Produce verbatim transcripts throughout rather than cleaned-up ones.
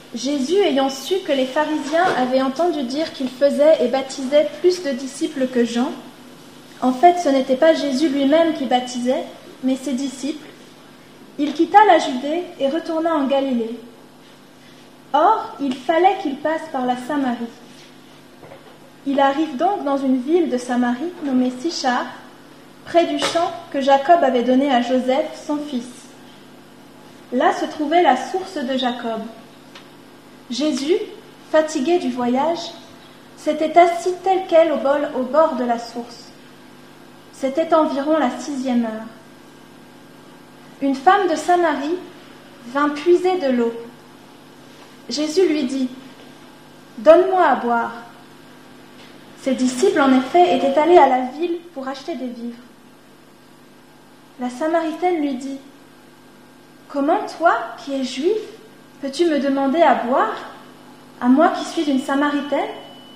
Jésus, ayant su que les pharisiens avaient entendu dire qu'il faisait et baptisait plus de disciples que Jean, en fait ce n'était pas Jésus lui-même qui baptisait, mais ses disciples, il quitta la Judée et retourna en Galilée. Or, il fallait qu'il passe par la Samarie. Il arrive donc dans une ville de Samarie nommée Sichar, près du champ que Jacob avait donné à Joseph, son fils. Là se trouvait la source de Jacob. Jésus, fatigué du voyage, s'était assis tel quel au bol au bord de la source. C'était environ la sixième heure. Une femme de Samarie vint puiser de l'eau. Jésus lui dit « Donne-moi à boire ». Ses disciples, en effet, étaient allés à la ville pour acheter des vivres. La Samaritaine lui dit « Comment toi, qui es juif, peux-tu me demander à boire, à moi qui suis une Samaritaine ?»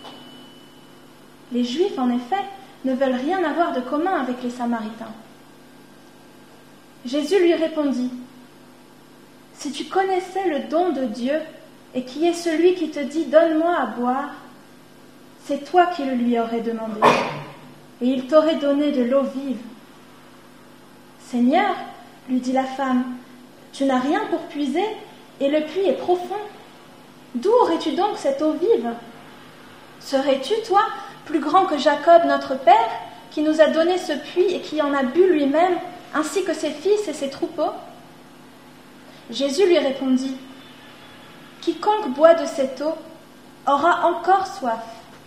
Les Juifs, en effet, ne veulent rien avoir de commun avec les Samaritains. Jésus lui répondit « Si tu connaissais le don de Dieu et qui est celui qui te dit « Donne-moi à boire », c'est toi qui le lui aurais demandé, et il t'aurait donné de l'eau vive. « Seigneur, lui dit la femme, tu n'as rien pour puiser, et le puits est profond. D'où aurais-tu donc cette eau vive? Serais-tu, toi, plus grand que Jacob, notre père, qui nous a donné ce puits et qui en a bu lui-même, ainsi que ses fils et ses troupeaux? » Jésus lui répondit, « Quiconque boit de cette eau aura encore soif.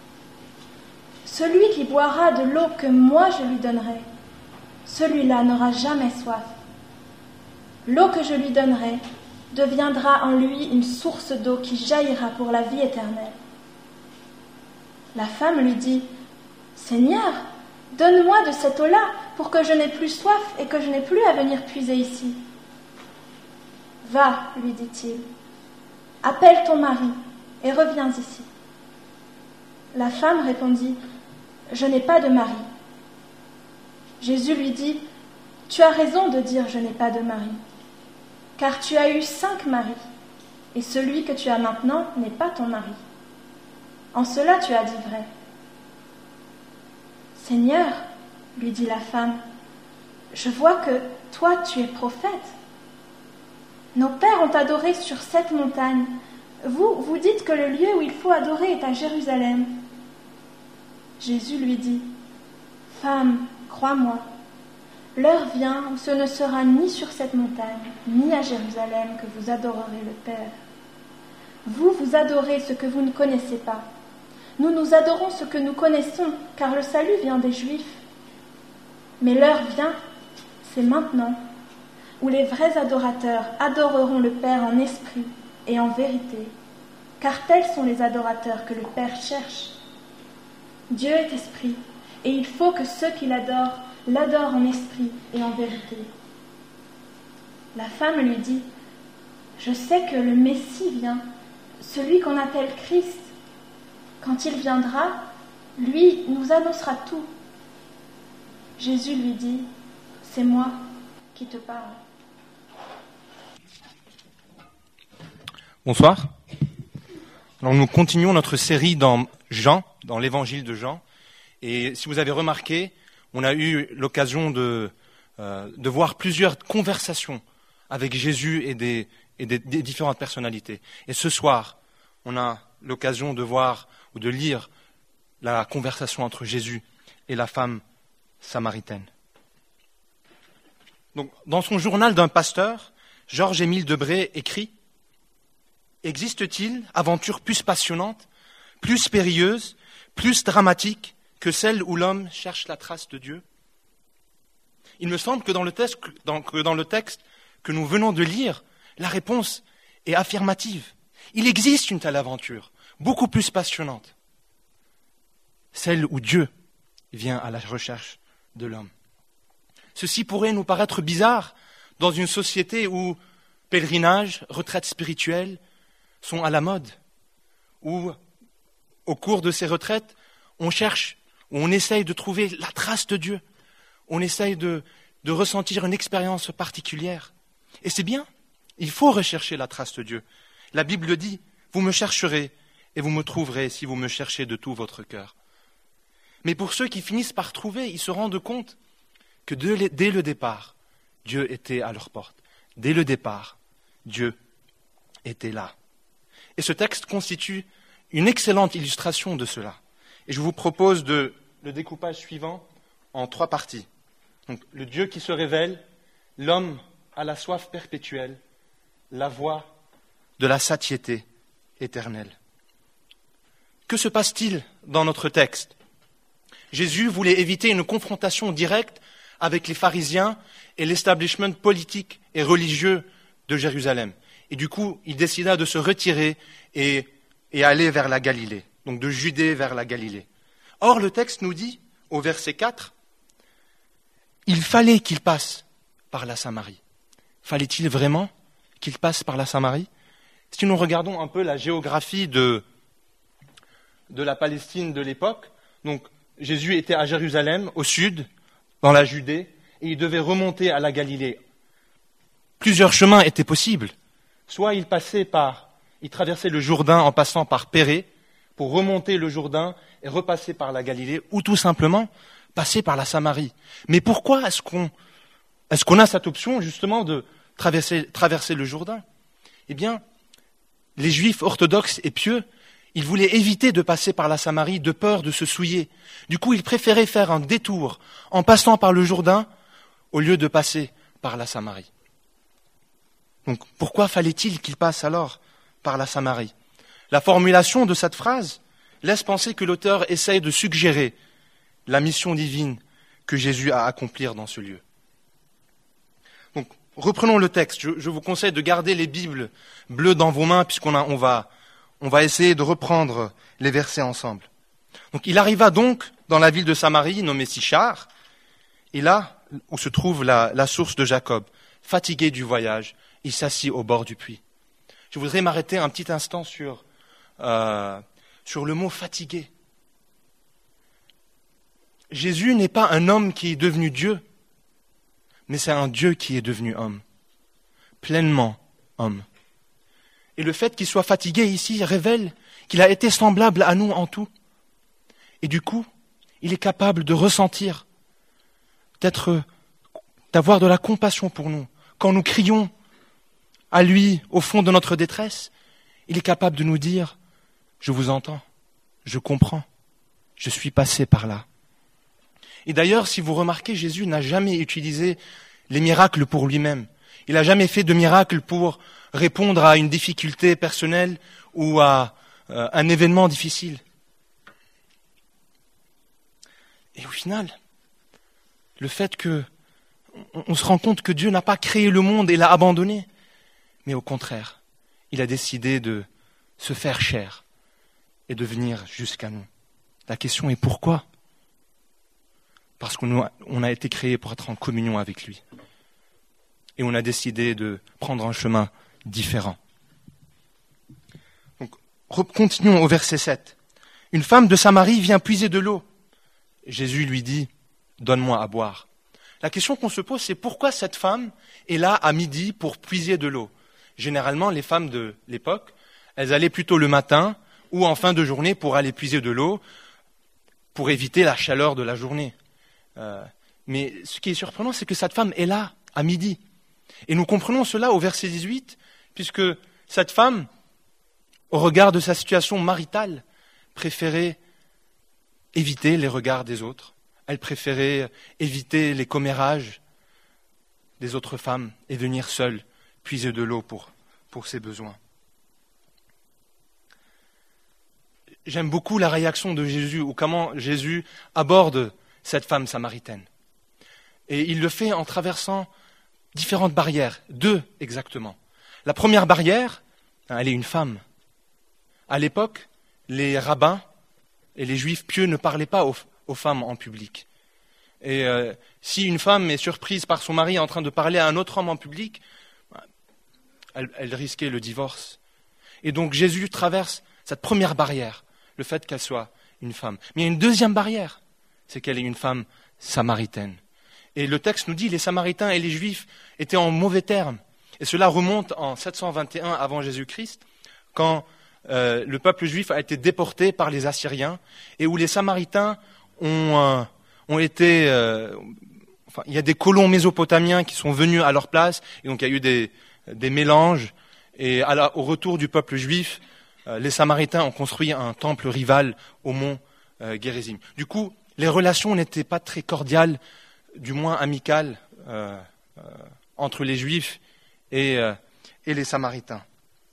Celui qui boira de l'eau que moi je lui donnerai, celui-là n'aura jamais soif. L'eau que je lui donnerai deviendra en lui une source d'eau qui jaillira pour la vie éternelle. » La femme lui dit, « Seigneur, donne-moi de cette eau-là pour que je n'ai plus soif et que je n'ai plus à venir puiser ici. » « Va, lui dit-il, appelle ton mari et reviens ici. » La femme répondit, « Je n'ai pas de mari. » Jésus lui dit, « Tu as raison de dire « je n'ai pas de mari », car tu as eu cinq maris, et celui que tu as maintenant n'est pas ton mari. En cela tu as dit vrai. »« Seigneur, lui dit la femme, je vois que toi tu es prophète. Nos pères ont adoré sur cette montagne. Vous, vous dites que le lieu où il faut adorer est à Jérusalem. » Jésus lui dit, « Femme, crois-moi, l'heure vient où ce ne sera ni sur cette montagne, ni à Jérusalem que vous adorerez le Père. Vous, vous adorez ce que vous ne connaissez pas. Nous, nous adorons ce que nous connaissons, car le salut vient des Juifs. Mais l'heure vient, c'est maintenant, où les vrais adorateurs adoreront le Père en esprit et en vérité, car tels sont les adorateurs que le Père cherche. Dieu est esprit, et il faut que ceux qui l'adorent l'adorent en esprit et en vérité. » La femme lui dit, « Je sais que le Messie vient, celui qu'on appelle Christ. Quand il viendra, lui nous annoncera tout. » Jésus lui dit, « C'est moi qui te parle. » Bonsoir. Alors nous continuons notre série dans Jean, dans l'évangile de Jean. Et si vous avez remarqué, on a eu l'occasion de, euh, de voir plusieurs conversations avec Jésus et, des, et des, des différentes personnalités. Et ce soir, on a l'occasion de voir ou de lire la conversation entre Jésus et la femme samaritaine. Donc, dans son journal d'un pasteur, Georges-Émile Debré écrit « Existe-t-il aventure plus passionnante, plus périlleuse, plus dramatique que celle où l'homme cherche la trace de Dieu ?» Il me semble que dans le texte, dans, que dans le texte que nous venons de lire, la réponse est affirmative. Il existe une telle aventure, beaucoup plus passionnante, celle où Dieu vient à la recherche de l'homme. Ceci pourrait nous paraître bizarre dans une société où pèlerinage, retraite spirituelle sont à la mode, où au cours de ces retraites, on cherche, où on essaye de trouver la trace de Dieu, on essaye de, de ressentir une expérience particulière. Et c'est bien, il faut rechercher la trace de Dieu. La Bible le dit, Vous me chercherez et vous me trouverez si vous me cherchez de tout votre cœur. Mais pour ceux qui finissent par trouver, ils se rendent compte que dès le départ, Dieu était à leur porte. Dès le départ, Dieu était là. Et ce texte constitue une excellente illustration de cela. Et je vous propose de, le découpage suivant en trois parties. Donc, le Dieu qui se révèle, l'homme à la soif perpétuelle, la voie de la satiété éternelle. Que se passe-t-il dans notre texte ? Jésus voulait éviter une confrontation directe avec les pharisiens et l'establishment politique et religieux de Jérusalem. Et du coup, il décida de se retirer et, et aller vers la Galilée, donc de Judée vers la Galilée. Or, le texte nous dit, au verset quatre, « Il fallait qu'il passe par la Samarie. » Fallait-il vraiment qu'il passe par la Samarie ? Si nous regardons un peu la géographie de, de la Palestine de l'époque, donc Jésus était à Jérusalem, au sud, dans la Judée, et il devait remonter à la Galilée. Plusieurs chemins étaient possibles. Soit il passait par, il traversait le Jourdain en passant par Pérée, pour remonter le Jourdain et repasser par la Galilée, ou tout simplement passer par la Samarie. Mais pourquoi est-ce qu'on, est-ce qu'on a cette option justement de traverser, traverser le Jourdain ? Eh bien, les Juifs orthodoxes et pieux, ils voulaient éviter de passer par la Samarie de peur de se souiller. Du coup, ils préféraient faire un détour en passant par le Jourdain au lieu de passer par la Samarie. Donc, pourquoi fallait-il qu'ils passent alors par la Samarie ? La formulation de cette phrase laisse penser que l'auteur essaye de suggérer la mission divine que Jésus a à accomplir dans ce lieu. Donc, reprenons le texte. Je, je vous conseille de garder les Bibles bleues dans vos mains puisqu'on a, on va, on va essayer de reprendre les versets ensemble. Donc, il arriva donc dans la ville de Samarie, nommée Sichar, et là où se trouve la, la source de Jacob. Fatigué du voyage, il s'assit au bord du puits. Je voudrais m'arrêter un petit instant sur, euh, sur le mot fatigué. Jésus n'est pas un homme qui est devenu Dieu, mais c'est un Dieu qui est devenu homme, pleinement homme. Et le fait qu'il soit fatigué ici révèle qu'il a été semblable à nous en tout. Et du coup, il est capable de ressentir, d'être, d'avoir de la compassion pour nous. Quand nous crions à lui au fond de notre détresse, il est capable de nous dire « Je vous entends, je comprends, je suis passé par là ». Et d'ailleurs, si vous remarquez, Jésus n'a jamais utilisé les miracles pour lui-même. Il n'a jamais fait de miracles pour répondre à une difficulté personnelle ou à euh, un événement difficile. Et au final, le fait que on, on se rend compte que Dieu n'a pas créé le monde et l'a abandonné, mais au contraire, il a décidé de se faire chair et de venir jusqu'à nous. La question est pourquoi ? Parce qu'on a été créé pour être en communion avec lui. Et on a décidé de prendre un chemin différent. Donc, continuons au verset sept. Une femme de Samarie vient puiser de l'eau. Jésus lui dit, « Donne-moi à boire ». La question qu'on se pose, c'est pourquoi cette femme est là à midi pour puiser de l'eau ? Généralement, les femmes de l'époque, elles allaient plutôt le matin ou en fin de journée pour aller puiser de l'eau pour éviter la chaleur de la journée. Euh, mais ce qui est surprenant, c'est que cette femme est là, à midi. Et nous comprenons cela au verset dix-huit, puisque cette femme, au regard de sa situation maritale, préférait éviter les regards des autres. Elle préférait éviter les commérages des autres femmes et venir seule puiser de l'eau pour, pour ses besoins. J'aime beaucoup la réaction de Jésus, ou comment Jésus aborde cette femme samaritaine. Et il le fait en traversant différentes barrières, deux exactement. La première barrière, elle est une femme. À l'époque, les rabbins et les juifs pieux ne parlaient pas aux, aux femmes en public. Et euh, si une femme est surprise par son mari en train de parler à un autre homme en public, elle, elle risquait le divorce. Et donc Jésus traverse cette première barrière, le fait qu'elle soit une femme. Mais il y a une deuxième barrière, c'est qu'elle est une femme samaritaine. Et le texte nous dit que les Samaritains et les Juifs étaient en mauvais termes. Et cela remonte en sept cent vingt et un avant Jésus-Christ, quand euh, le peuple juif a été déporté par les Assyriens et où les Samaritains ont, euh, ont été... Euh, enfin, il y a des colons mésopotamiens qui sont venus à leur place et donc il y a eu des, des mélanges. Et à la, au retour du peuple juif, euh, les Samaritains ont construit un temple rival au mont euh, Gérizim. Du coup, les relations n'étaient pas très cordiales, du moins amicales, euh, euh, entre les Juifs et, euh, et les Samaritains.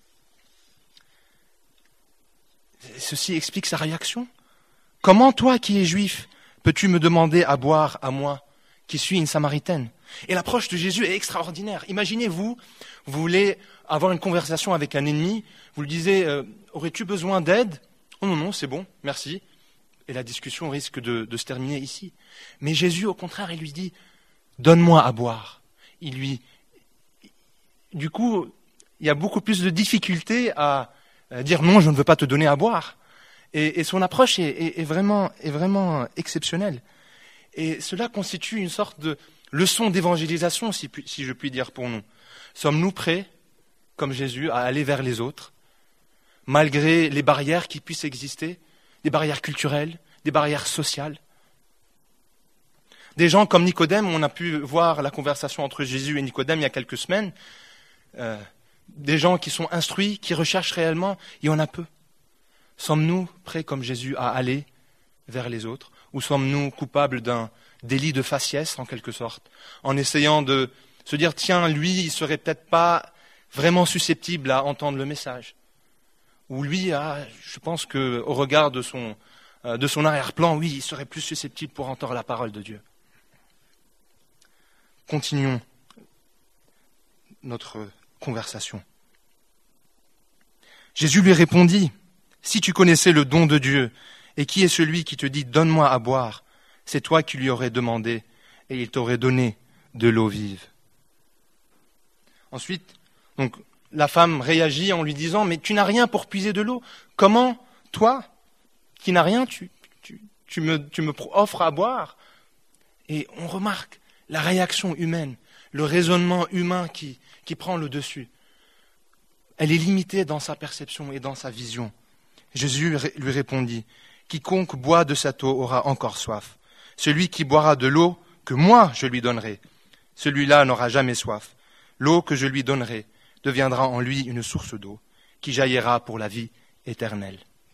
Ceci explique sa réaction. Comment toi qui es juif, peux-tu me demander à boire à moi, qui suis une Samaritaine? Et l'approche de Jésus est extraordinaire. Imaginez-vous, vous voulez avoir une conversation avec un ennemi, vous lui disiez, euh, aurais-tu besoin d'aide? Oh non, non, c'est bon, merci. Et la discussion risque de, de se terminer ici. Mais Jésus, au contraire, il lui dit, donne-moi à boire. Il lui, du coup, il y a beaucoup plus de difficultés à, à dire non, je ne veux pas te donner à boire. Et, et son approche est, est, est, vraiment, est vraiment exceptionnelle. Et cela constitue une sorte de leçon d'évangélisation, si, si je puis dire, pour nous. Sommes-nous prêts, comme Jésus, à aller vers les autres, malgré les barrières qui puissent exister, des barrières culturelles, des barrières sociales? Des gens comme Nicodème, on a pu voir la conversation entre Jésus et Nicodème il y a quelques semaines, euh, des gens qui sont instruits, qui recherchent réellement, il y en a peu. Sommes-nous prêts, comme Jésus, à aller vers les autres, ou sommes-nous coupables d'un délit de faciès, en quelque sorte, en essayant de se dire, tiens, lui, il serait peut-être pas vraiment susceptible à entendre le message. Ou lui, ah, je pense qu'au regard de son, euh, de son arrière-plan, oui, il serait plus susceptible pour entendre la parole de Dieu. Continuons notre conversation. Jésus lui répondit, « Si tu connaissais le don de Dieu, et qui est celui qui te dit « Donne-moi à boire », c'est toi qui lui aurais demandé, et il t'aurait donné de l'eau vive. » Ensuite, donc, la femme réagit en lui disant « Mais tu n'as rien pour puiser de l'eau. Comment, toi, qui n'as rien, tu, tu, tu, me, tu me offres à boire ?» Et on remarque la réaction humaine, le raisonnement humain qui, qui prend le dessus. Elle est limitée dans sa perception et dans sa vision. Jésus lui répondit, « Quiconque boit de cette eau aura encore soif. Celui qui boira de l'eau que moi je lui donnerai, celui-là n'aura jamais soif. L'eau que je lui donnerai deviendra en lui une source d'eau qui jaillira pour la vie éternelle. »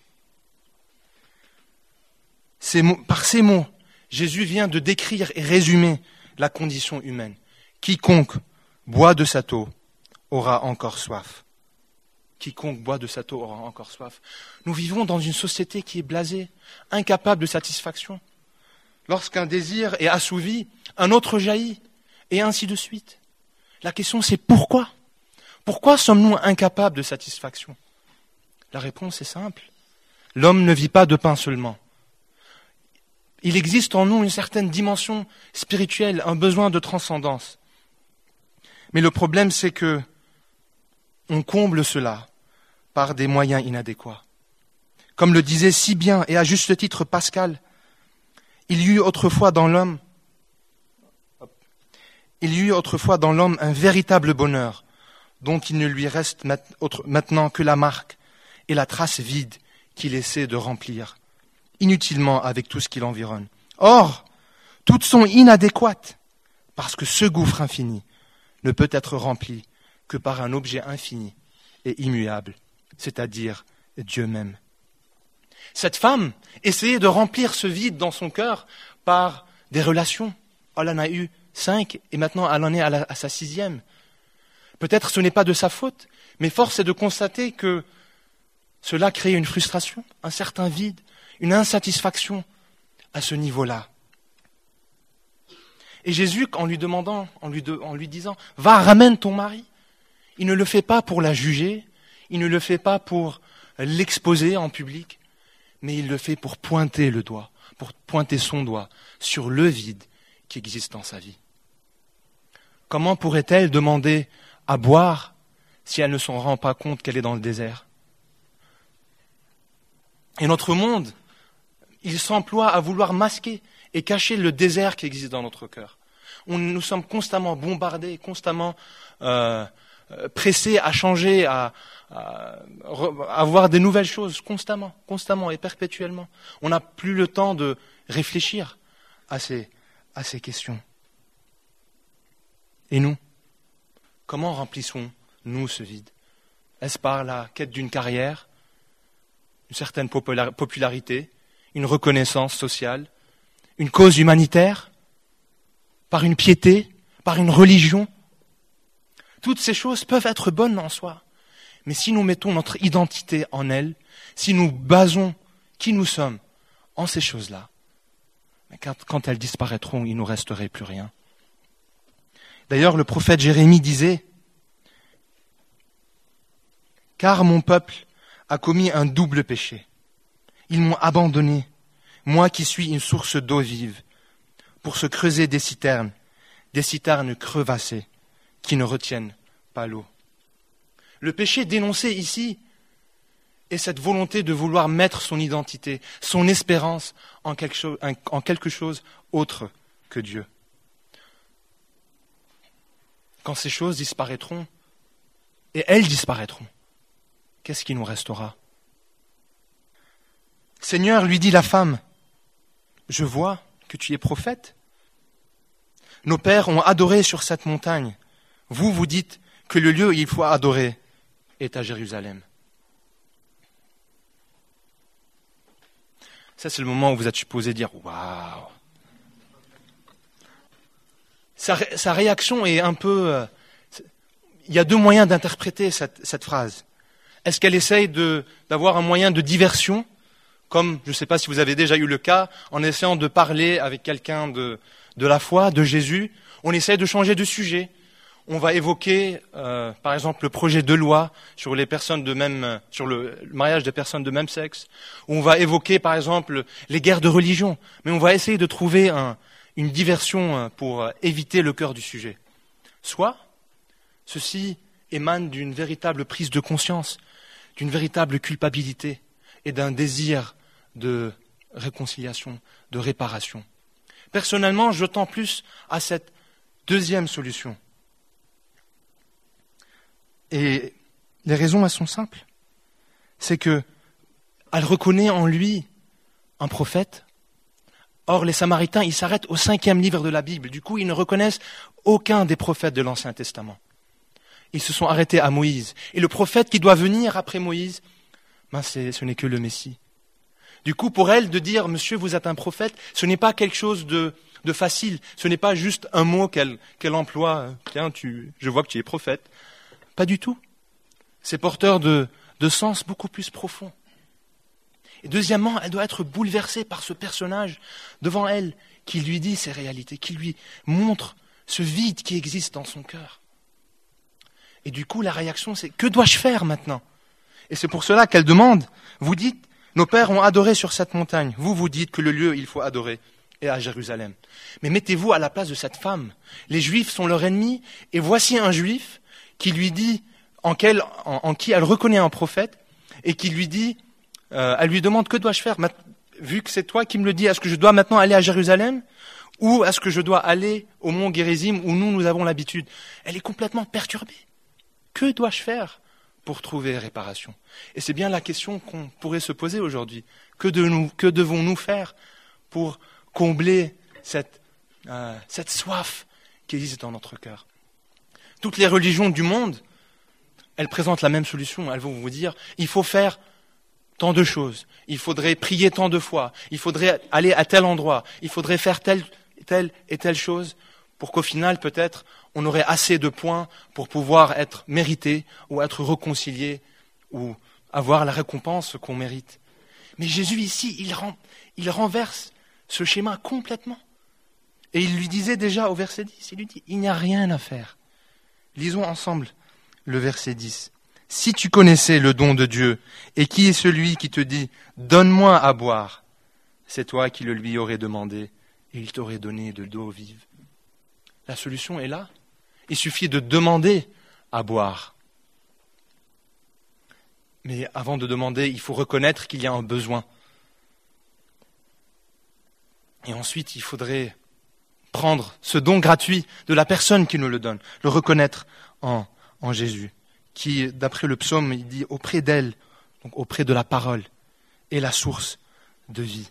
Ces mots, par ces mots, Jésus vient de décrire et résumer la condition humaine. Quiconque boit de cette eau aura encore soif. Quiconque boit de cette eau aura encore soif. Nous vivons dans une société qui est blasée, incapable de satisfaction. Lorsqu'un désir est assouvi, un autre jaillit, et ainsi de suite. La question c'est pourquoi ? Pourquoi sommes-nous incapables de satisfaction ? La réponse est simple. L'homme ne vit pas de pain seulement. Il existe en nous une certaine dimension spirituelle, un besoin de transcendance. Mais le problème, c'est que on comble cela par des moyens inadéquats. Comme le disait si bien et à juste titre Pascal, il y eut autrefois dans l'homme, il y eut autrefois dans l'homme un véritable bonheur, dont il ne lui reste maintenant que la marque et la trace vide qu'il essaie de remplir inutilement avec tout ce qui l'environne. Or, toutes sont inadéquates, parce que ce gouffre infini ne peut être rempli que par un objet infini et immuable, c'est-à-dire Dieu même. Cette femme essayait de remplir ce vide dans son cœur par des relations. Elle en a eu cinq et maintenant elle en est à, la, à sa sixième. Peut-être ce n'est pas de sa faute, mais force est de constater que cela crée une frustration, un certain vide, une insatisfaction à ce niveau-là. Et Jésus, en lui demandant, en lui, de, en lui disant, va, ramène ton mari, il ne le fait pas pour la juger, il ne le fait pas pour l'exposer en public, mais il le fait pour pointer le doigt, pour pointer son doigt sur le vide qui existe dans sa vie. Comment pourrait-elle demander à boire si elle ne s'en rend pas compte qu'elle est dans le désert ? Et notre monde, il s'emploie à vouloir masquer et cacher le désert qui existe dans notre cœur. On, nous sommes constamment bombardés, constamment euh, euh, pressés à changer, à, à, à avoir des nouvelles choses constamment, constamment et perpétuellement. On n'a plus le temps de réfléchir à ces, à ces questions. Et nous, comment remplissons-nous ce vide? Est-ce par la quête d'une carrière, une certaine popularité, une reconnaissance sociale, une cause humanitaire, par une piété, par une religion? Toutes ces choses peuvent être bonnes en soi, mais si nous mettons notre identité en elles, si nous basons qui nous sommes en ces choses-là, quand, quand elles disparaîtront, il ne nous resterait plus rien. D'ailleurs, le prophète Jérémie disait « Car mon peuple a commis un double péché. Ils m'ont abandonné, moi qui suis une source d'eau vive, pour se creuser des citernes, des citernes crevassées, qui ne retiennent pas l'eau. » Le péché dénoncé ici est cette volonté de vouloir mettre son identité, son espérance en quelque chose, en quelque chose autre que Dieu. Quand ces choses disparaîtront, et elles disparaîtront, qu'est-ce qui nous restera? Seigneur, lui dit la femme, je vois que tu es prophète. Nos pères ont adoré sur cette montagne. Vous, vous dites que le lieu où il faut adorer est à Jérusalem. Ça, c'est le moment où vous êtes supposé dire « Waouh !» Sa, sa réaction est un peu... Euh, il y a deux moyens d'interpréter cette, cette phrase. Est-ce qu'elle essaye de, d'avoir un moyen de diversion, comme, je ne sais pas si vous avez déjà eu le cas, en essayant de parler avec quelqu'un de, de la foi, de Jésus, on essaye de changer de sujet. On va évoquer, euh, par exemple, le projet de loi sur les personnes de même, sur le mariage des personnes de même sexe. On va évoquer, par exemple, les guerres de religion. Mais on va essayer de trouver un, une diversion pour éviter le cœur du sujet. Soit, ceci émane d'une véritable prise de conscience, d'une véritable culpabilité et d'un désir de réconciliation, de réparation. Personnellement, je tends plus à cette deuxième solution. Et les raisons, elles sont simples. C'est que elle reconnaît en lui un prophète. Or, les Samaritains, ils s'arrêtent au cinquième livre de la Bible. Du coup, ils ne reconnaissent aucun des prophètes de l'Ancien Testament. Ils se sont arrêtés à Moïse. Et le prophète qui doit venir après Moïse, ben c'est, ce n'est que le Messie. Du coup, pour elle, de dire « Monsieur, vous êtes un prophète », ce n'est pas quelque chose de, de facile. Ce n'est pas juste un mot qu'elle, qu'elle emploie. « Tiens, tu, je vois que tu es prophète ». Pas du tout. C'est porteur de, de sens beaucoup plus profond. Et deuxièmement, elle doit être bouleversée par ce personnage devant elle qui lui dit ces réalités, qui lui montre ce vide qui existe dans son cœur. Et du coup, la réaction, c'est « Que dois-je faire maintenant ?» Et c'est pour cela qu'elle demande, vous dites, nos pères ont adoré sur cette montagne. Vous, vous dites que le lieu où il faut adorer est à Jérusalem. Mais mettez-vous à la place de cette femme. Les Juifs sont leurs ennemis, et voici un Juif qui lui dit, en, quel, en, en qui elle reconnaît un prophète, et qui lui dit, euh, elle lui demande, que dois-je faire? Vu que c'est toi qui me le dis, est-ce que je dois maintenant aller à Jérusalem? Ou est-ce que je dois aller au mont Gérizim où nous, nous avons l'habitude? Elle est complètement perturbée. Que dois-je faire pour trouver réparation? Et c'est bien la question qu'on pourrait se poser aujourd'hui. Que, de nous, que devons-nous faire pour combler cette, euh, cette soif qui existe dans notre cœur? Toutes les religions du monde, elles présentent la même solution. Elles vont vous dire, il faut faire tant de choses, il faudrait prier tant de fois, il faudrait aller à tel endroit, il faudrait faire telle, telle et telle chose, pour qu'au final, peut-être, on aurait assez de points pour pouvoir être mérité ou être réconcilié ou avoir la récompense qu'on mérite. Mais Jésus, ici, il, rend, il renverse ce schéma complètement. Et il lui disait déjà au verset dix, il lui dit, il n'y a rien à faire. Lisons ensemble le verset dix. « Si tu connaissais le don de Dieu, et qui est celui qui te dit « Donne-moi à boire », c'est toi qui le lui aurais demandé, et il t'aurait donné de l'eau vive. La solution est là. Il suffit de demander à boire. Mais avant de demander, il faut reconnaître qu'il y a un besoin. Et ensuite, il faudrait prendre ce don gratuit de la personne qui nous le donne, le reconnaître en, en Jésus, qui, d'après le psaume, il dit auprès d'elle, donc auprès de la parole, est la source de vie.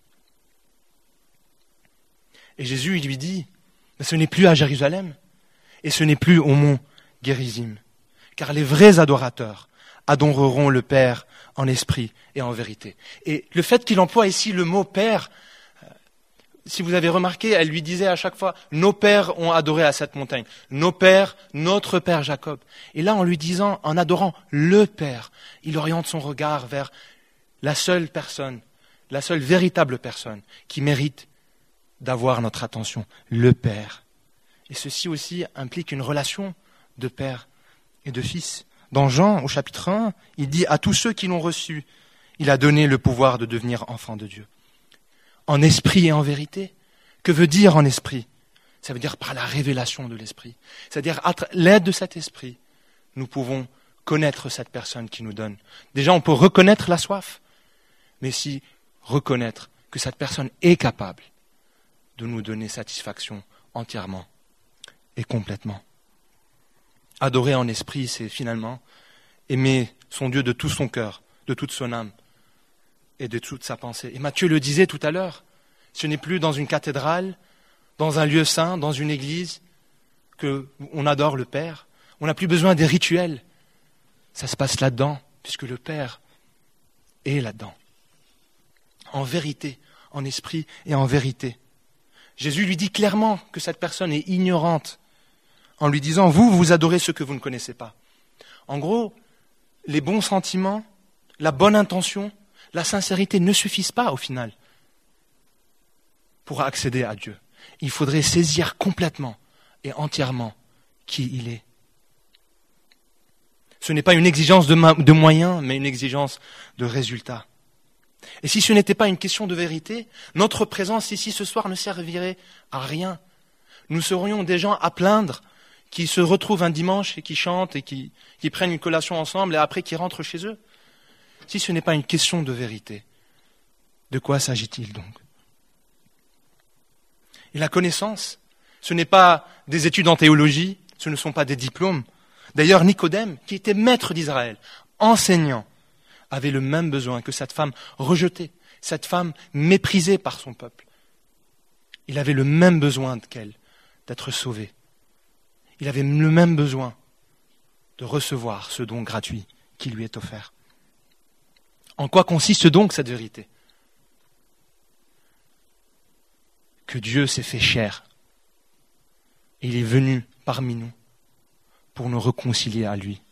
Et Jésus, il lui dit, mais ce n'est plus à Jérusalem, et ce n'est plus au mont Gérizim, car les vrais adorateurs adoreront le Père en esprit et en vérité. Et le fait qu'il emploie ici le mot Père, si vous avez remarqué, elle lui disait à chaque fois, nos pères ont adoré à cette montagne, nos pères, notre père Jacob. Et là, en lui disant, en adorant le Père, il oriente son regard vers la seule personne, la seule véritable personne qui mérite d'avoir notre attention, le Père. Et ceci aussi implique une relation de père et de fils. Dans Jean, au chapitre un, il dit à tous ceux qui l'ont reçu, il a donné le pouvoir de devenir enfants de Dieu. En esprit et en vérité. Que veut dire en esprit? Ça veut dire par la révélation de l'esprit. C'est-à-dire à l'aide de cet esprit, nous pouvons connaître cette personne qui nous donne. Déjà, on peut reconnaître la soif, mais aussi reconnaître que cette personne est capable de nous donner satisfaction entièrement et complètement. Adorer en esprit, c'est finalement aimer son Dieu de tout son cœur, de toute son âme et de toute sa pensée. Et Matthieu le disait tout à l'heure, ce n'est plus dans une cathédrale, dans un lieu saint, dans une église, qu'on adore le Père. On n'a plus besoin des rituels. Ça se passe là-dedans, puisque le Père est là-dedans. En vérité, en esprit et en vérité. Jésus lui dit clairement que cette personne est ignorante, en lui disant, vous, vous adorez ce que vous ne connaissez pas. En gros, les bons sentiments, la bonne intention, la sincérité ne suffisent pas au final pour accéder à Dieu. Il faudrait saisir complètement et entièrement qui il est. Ce n'est pas une exigence de, ma- de moyens, mais une exigence de résultats. Et si ce n'était pas une question de vérité, notre présence ici ce soir ne servirait à rien. Nous serions des gens à plaindre qui se retrouvent un dimanche et qui chantent et qui, qui prennent une collation ensemble et après qui rentrent chez eux. Si ce n'est pas une question de vérité, de quoi s'agit-il donc? Et la connaissance, ce n'est pas des études en théologie, ce ne sont pas des diplômes. D'ailleurs, Nicodème, qui était maître d'Israël, enseignant, avait le même besoin que cette femme rejetée, cette femme méprisée par son peuple. Il avait le même besoin qu'elle, d'être sauvé. Il avait le même besoin de recevoir ce don gratuit qui lui est offert. En quoi consiste donc cette vérité? Que Dieu s'est fait chair. Et il est venu parmi nous pour nous réconcilier à lui.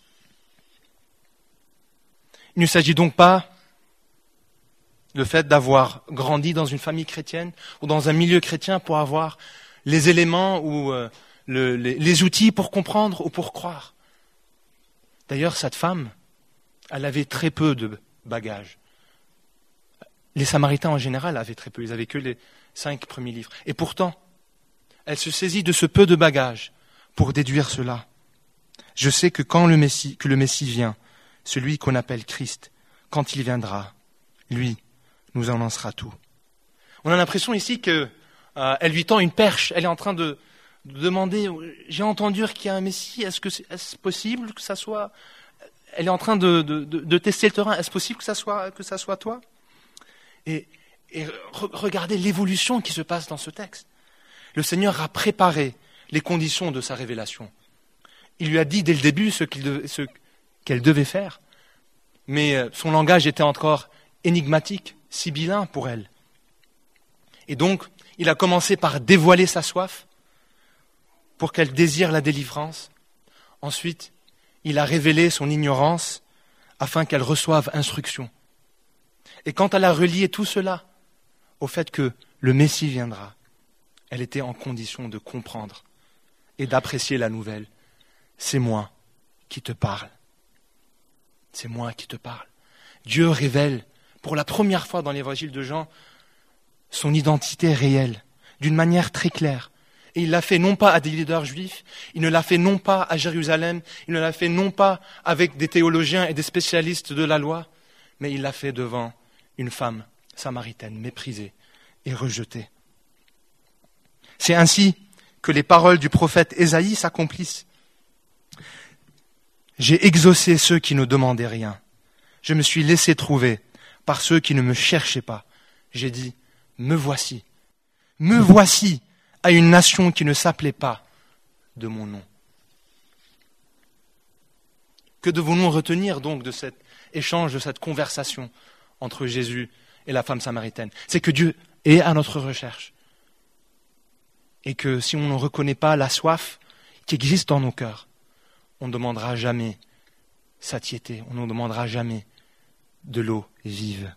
Il ne s'agit donc pas du fait d'avoir grandi dans une famille chrétienne ou dans un milieu chrétien pour avoir les éléments ou euh, le, les, les outils pour comprendre ou pour croire. D'ailleurs, cette femme, elle avait très peu de bagages. Les Samaritains en général avaient très peu, ils n'avaient que les cinq premiers livres. Et pourtant, elle se saisit de ce peu de bagages pour déduire cela. Je sais que quand le Messie, que le Messie vient, celui qu'on appelle Christ, quand il viendra, lui, nous en lancera tout. On a l'impression ici qu'elle euh, lui tend une perche, elle est en train de, de demander, j'ai entendu qu'il y a un Messie, est-ce que c'est est-ce possible que ça soit... Elle est en train de, de, de, de tester le terrain, est-ce possible que ça soit, que ça soit toi? Et, et re, regardez l'évolution qui se passe dans ce texte. Le Seigneur a préparé les conditions de sa révélation. Il lui a dit dès le début ce, qu'il devait, ce qu'elle devait faire, mais son langage était encore énigmatique, sibyllin pour elle. Et donc, il a commencé par dévoiler sa soif pour qu'elle désire la délivrance. Ensuite, il a révélé son ignorance afin qu'elle reçoive instruction. Et quand elle a relié tout cela au fait que le Messie viendra, elle était en condition de comprendre et d'apprécier la nouvelle. C'est moi qui te parle. C'est moi qui te parle. Dieu révèle pour la première fois dans l'évangile de Jean son identité réelle, d'une manière très claire. Et il l'a fait non pas à des leaders juifs, il ne l'a fait non pas à Jérusalem, il ne l'a fait non pas avec des théologiens et des spécialistes de la loi, mais il l'a fait devant une femme samaritaine méprisée et rejetée. C'est ainsi que les paroles du prophète Ésaïe s'accomplissent. J'ai exaucé ceux qui ne demandaient rien. Je me suis laissé trouver par ceux qui ne me cherchaient pas. J'ai dit, me voici, me voici à une nation qui ne s'appelait pas de mon nom. Que devons-nous retenir donc de cet échange, de cette conversation entre Jésus et la femme samaritaine? C'est que Dieu est à notre recherche. Et que si on ne reconnaît pas la soif qui existe dans nos cœurs, on ne demandera jamais satiété, on ne demandera jamais de l'eau vive.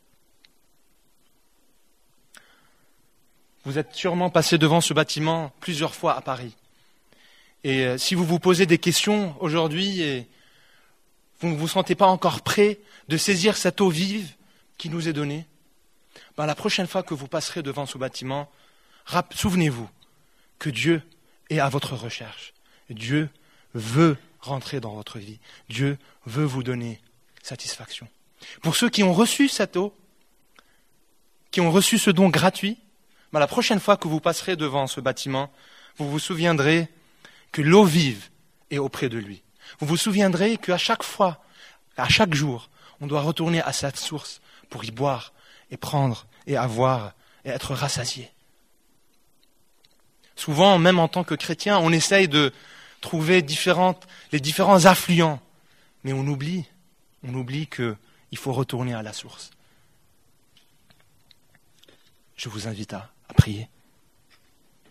Vous êtes sûrement passé devant ce bâtiment plusieurs fois à Paris. Et euh, si vous vous posez des questions aujourd'hui et vous ne vous sentez pas encore prêt de saisir cette eau vive qui nous est donnée, ben la prochaine fois que vous passerez devant ce bâtiment, rap- souvenez-vous que Dieu est à votre recherche. Dieu veut rentrer dans votre vie. Dieu veut vous donner satisfaction. Pour ceux qui ont reçu cette eau, qui ont reçu ce don gratuit, ben la prochaine fois que vous passerez devant ce bâtiment, vous vous souviendrez que l'eau vive est auprès de lui. Vous vous souviendrez qu'à chaque fois, à chaque jour, on doit retourner à cette source pour y boire et prendre et avoir et être rassasié. Souvent, même en tant que chrétien, on essaye de trouver différentes, les différents affluents, mais on oublie, on oublie qu'il faut retourner à la source. Je vous invite à, à prier.